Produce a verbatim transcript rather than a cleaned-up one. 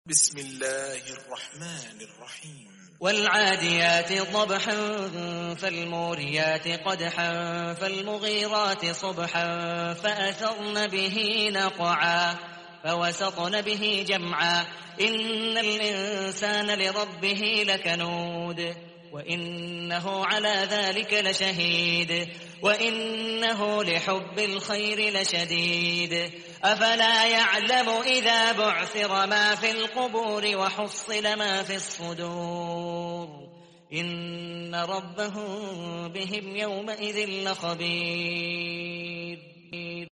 بسم الله الرحمن الرحيم والعاديات ضبحا فالموريات قدحا فالمغيرات صبحا فأثرن به نقعا فوسطن به جمعا إن الإنسان لربه لكنود وإنه على ذلك لشهيد وإنه لحب الخير لشديد أفلا يعلم إذا بعثر ما في القبور وحصل ما في الصدور إن ربهم بهم يومئذ لخبير